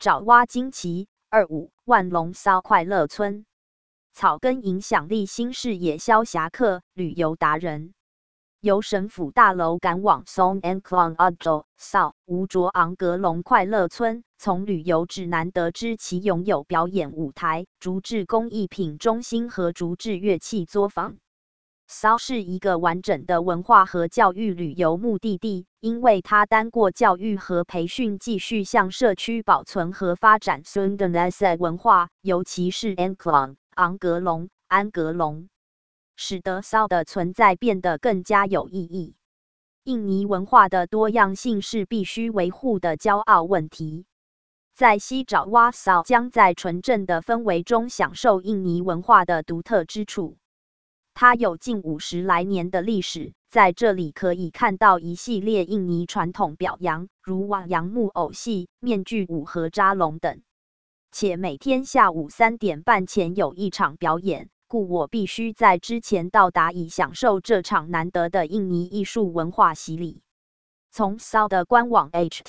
爪哇惊奇25万隆骚快乐村。草根影响力新视野消侠客旅游达人。由省府大楼赶往 Song and Klang Adjo 扫吴卓昂格隆快乐村，从旅游指南得知其拥有表演舞台、竹制工艺品中心和竹制乐器作坊。扫是一个完整的文化和教育旅游目的地，因为它单过教育和培训，继续向社区保存和发展 Sundanese 文化，尤其是 Angklong 昂格隆、安格隆。使得骚的存在变得更加有意义。印尼文化的多样性是必须维护的骄傲问题。在西爪哇骚将在纯正的氛围中享受印尼文化的独特之处。它有近50来年的历史，在这里可以看到一系列印尼传统表扬，如瓦扬木偶戏、面具舞和扎龙等。且每天下午3点半前有一场表演。故我必须在之前到达，以享受这场难得的印尼艺术文化洗礼。从骚的官网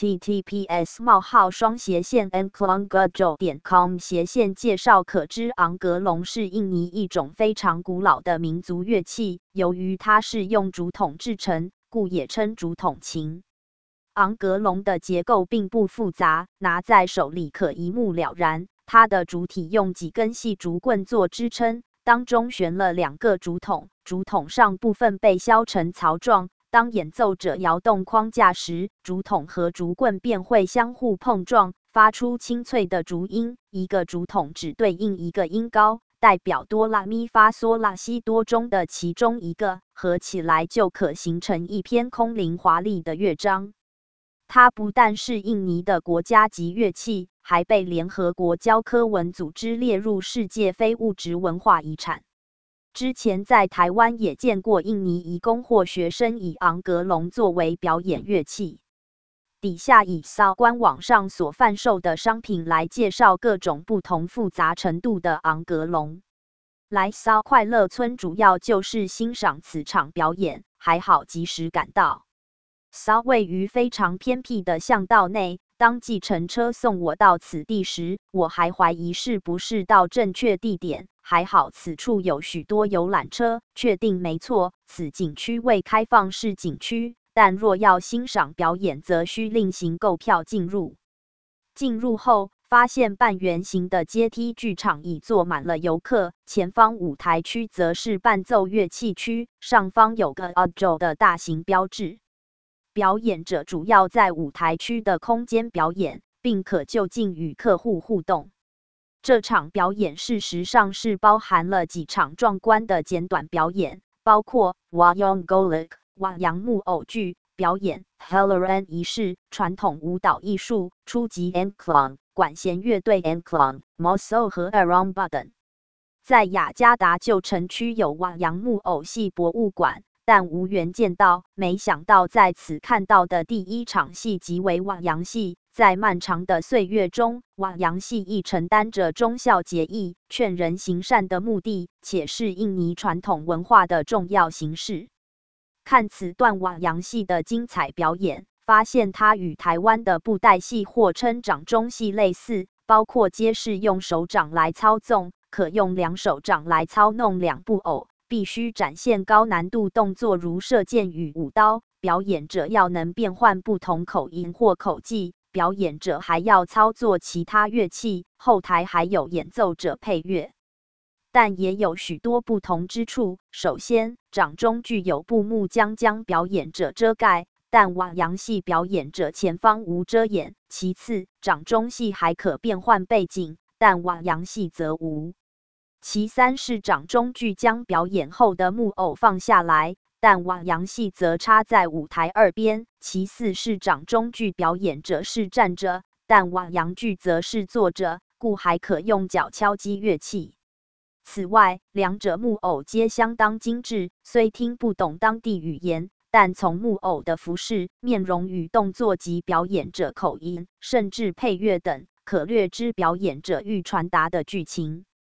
https://angklonggadjo.com 介绍可知，昂格隆是印尼一种非常古老的民族乐器，由于它是用竹筒制成，故也称竹筒琴。昂格隆的结构并不复杂，拿在手里可一目了然。它的主体用几根细竹棍做支撑。当中悬了2个竹筒，竹筒上部分被削成槽状。当演奏者摇动框架时，竹筒和竹棍便会相互碰撞，发出清脆的竹音。一个竹筒只对应一个音高，代表哆啦咪发嗦拉西多中的其中一个，合起来就可形成一篇空灵华丽的乐章。它不但是印尼的国家级乐器，还被联合国教科文组织列入世界非物质文化遗产。之前在台湾也见过印尼移工或学生以昂格隆作为表演乐器。底下以骚官网上所贩售的商品来介绍各种不同复杂程度的昂格隆。来骚快乐村主要就是欣赏此场表演，还好及时赶到。骚位于非常偏僻的巷道内，当计程车送我到此地时，我还怀疑是不是到正确地点，还好此处有许多游览车，确定没错，此景区未开放式景区，但若要欣赏表演则需另行购票进入。进入后，发现半圆形的阶梯剧场已坐满了游客，前方舞台区则是伴奏乐器区，上方有个 Adjo 的大型标志。表演者主要在舞台区的空间表演，并可就近与客户互动。这场表演事实上是包含了几场壮观的简短表演，包括 Wayang Golek 瓦扬木偶剧表演、Helaran 仪式传统舞蹈艺术、初级 Angklong 管弦乐队 Angklong、Moso 和 Aramba 等。在雅加达旧城区有瓦扬木偶戏博物馆。但无缘见到，没想到在此看到的第一场戏即为瓦扬戏。在漫长的岁月中，瓦扬戏亦承担着忠孝节义、劝人行善的目的，且是印尼传统文化的重要形式。看此段瓦扬戏的精彩表演，发现它与台湾的布袋戏或称掌中戏类似，包括皆是用手掌来操纵，可用2手掌来操弄2部偶。必须展现高难度动作，如射箭与舞刀。表演者要能变换不同口音或口技，表演者还要操作其他乐器，后台还有演奏者配乐。但也有许多不同之处。首先，掌中具有布幕将表演者遮盖，但瓦扬戏表演者前方无遮掩。其次，掌中戏还可变换背景，但瓦扬戏则无。其三是掌中具将表演后的木偶放下来，但瓦扬戏则插在舞台2边。其四是掌中具表演者是站着，但瓦扬剧则是坐着，故还可用脚敲击乐器。此外，两者木偶皆相当精致，虽听不懂当地语言，但从木偶的服饰、面容与动作及表演者口音，甚至配乐等，可略知表演者欲传达的剧情。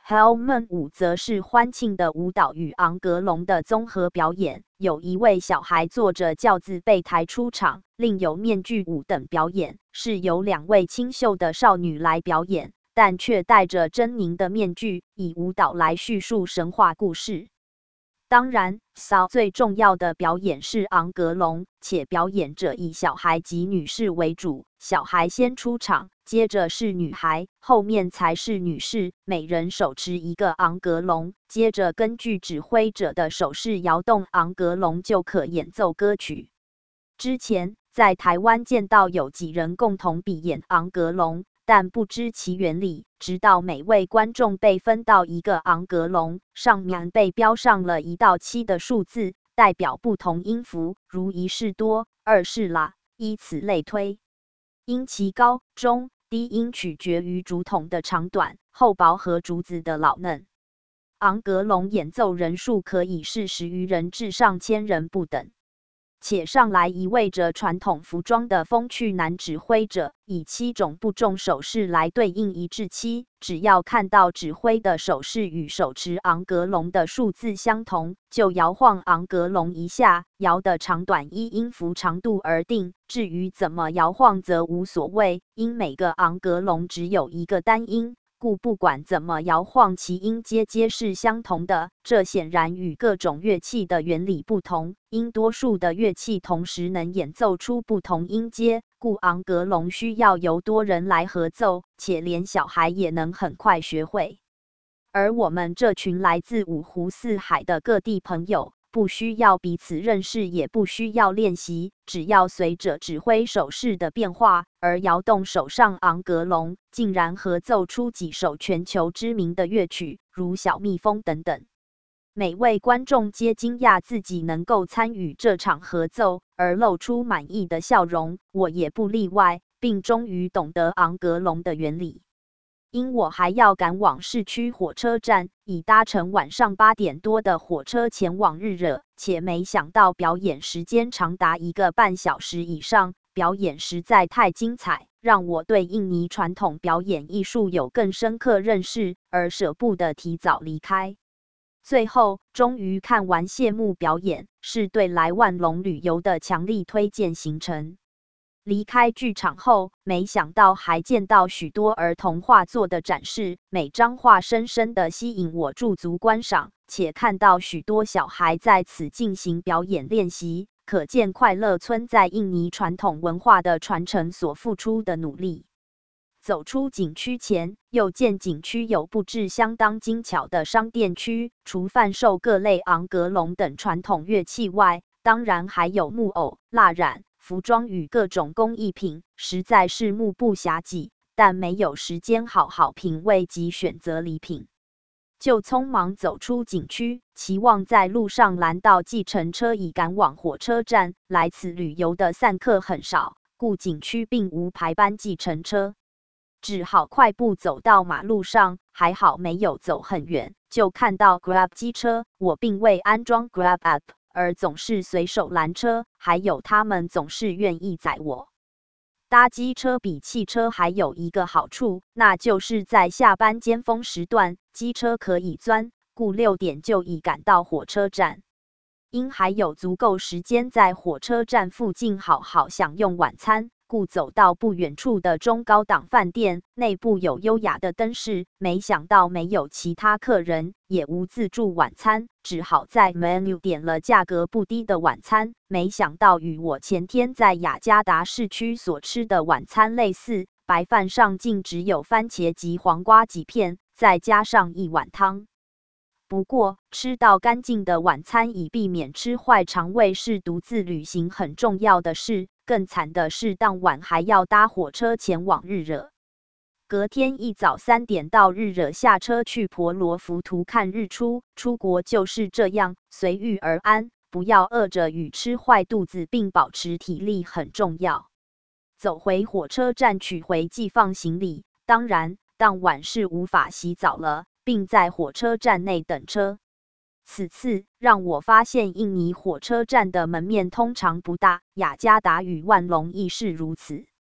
Hellman 舞则是欢庆的舞蹈与昂格隆的综合表演，有一位小孩坐着轿子被抬出场，另有面具舞等表演，是由2位清秀的少女来表演，但却戴着狰狞的面具，以舞蹈来叙述神话故事。当然，最重要的表演是昂格隆，且表演者以小孩及女士为主，小孩先出场，接着是女孩，后面才是女士，每人手持一个昂格隆，接着根据指挥者的手势摇动昂格隆就可演奏歌曲。之前在台湾见到有几人共同比演昂格隆，但不知其原理，直到每位观众被分到一个昂格隆，上面被标上了1到7的数字，代表不同音符，如1是多，2是啦，依此类推。因其高、中、低音取决于竹筒的长短、厚薄和竹子的老嫩。昂格隆演奏人数可以是10余人至上千人不等。且上来一位着传统服装的风趣男指挥者，以7种不重手势来对应1至7，只要看到指挥的手势与手持昂格隆的数字相同，就摇晃昂格隆一下，摇的长短依音符长度而定，至于怎么摇晃则无所谓，因每个昂格隆只有一个单音，故不管怎么摇晃，其音阶皆是相同的。这显然与各种乐器的原理不同，因多数的乐器同时能演奏出不同音阶，故昂格隆需要由多人来合奏，且连小孩也能很快学会。而我们这群来自五湖四海的各地朋友，不需要彼此认识，也不需要练习，只要随着指挥手势的变化而摇动手上昂格隆，竟然合奏出几首全球知名的乐曲，如小蜜蜂等等。每位观众皆惊讶自己能够参与这场合奏，而露出满意的笑容，我也不例外，并终于懂得昂格隆的原理。因我还要赶往市区火车站，以搭乘晚上8点多的火车前往日惹，且没想到表演时间长达1个半小时以上，表演实在太精彩，让我对印尼传统表演艺术有更深刻认识，而舍不得提早离开。最后，终于看完谢幕表演，是对来万隆旅游的强力推荐行程。离开剧场后，没想到还见到许多儿童画作的展示，每张画深深地吸引我驻足观赏，且看到许多小孩在此进行表演练习，可见快乐村在印尼传统文化的传承所付出的努力。走出景区前，又见景区有布置相当精巧的商店区，除贩售各类昂格隆等传统乐器外，当然还有木偶、蜡染、服装与各种工艺品，实在是目不暇给，但没有时间好好品味及选择礼品，就匆忙走出景区，期望在路上拦到计程车以赶往火车站。来此旅游的散客很少，故景区并无排班计程车。只好快步走到马路上，还好没有走很远，就看到 Grab 机车。我并未安装 Grab App， 而总是随手拦车，还有他们总是愿意载我。搭机车比汽车还有一个好处，那就是在下班尖峰时段，机车可以钻，故6点就已赶到火车站。因还有足够时间在火车站附近好好享用晚餐，故走到不远处的中高档饭店，内部有优雅的灯饰，没想到没有其他客人，也无自助晚餐，只好在 menu 点了价格不低的晚餐，没想到与我前天在雅加达市区所吃的晚餐类似，白饭上竟只有番茄及黄瓜几片，再加上1碗汤。不过，吃到干净的晚餐以避免吃坏肠胃是独自旅行很重要的事。更惨的是，当晚还要搭火车前往日惹。隔天一早3点到日惹，下车去婆罗浮屠看日出。出国就是这样，随遇而安，不要饿着与吃坏肚子，并保持体力很重要。走回火车站取回寄放行李，当然，当晚是无法洗澡了，并在火车站内等车。此次让我发现印尼火车站的门面通常不大，雅加达与万隆亦是如此。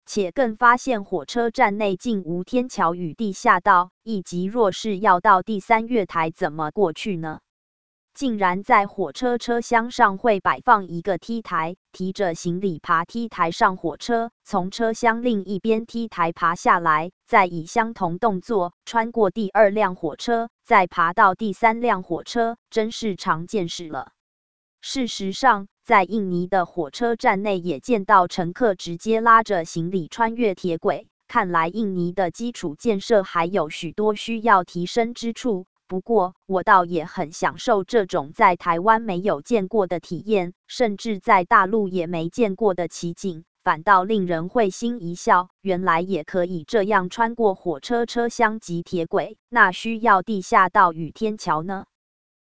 且更发现火车站内竟无天桥与地下道，以及若是要到第三月台怎么过去呢？竟然在火车车厢上会摆放一个 T 台，提着行李爬 T 台上火车，从车厢另一边 T 台爬下来，再以相同动作穿过第2辆火车，再爬到第3辆火车，真是常见事了。事实上，在印尼的火车站内也见到乘客直接拉着行李穿越铁轨，看来印尼的基础建设还有许多需要提升之处。不过，我倒也很享受这种在台湾没有见过的体验，甚至在大陆也没见过的奇景，反倒令人会心一笑，原来也可以这样穿过火车车厢及铁轨，那需要地下道与天桥呢？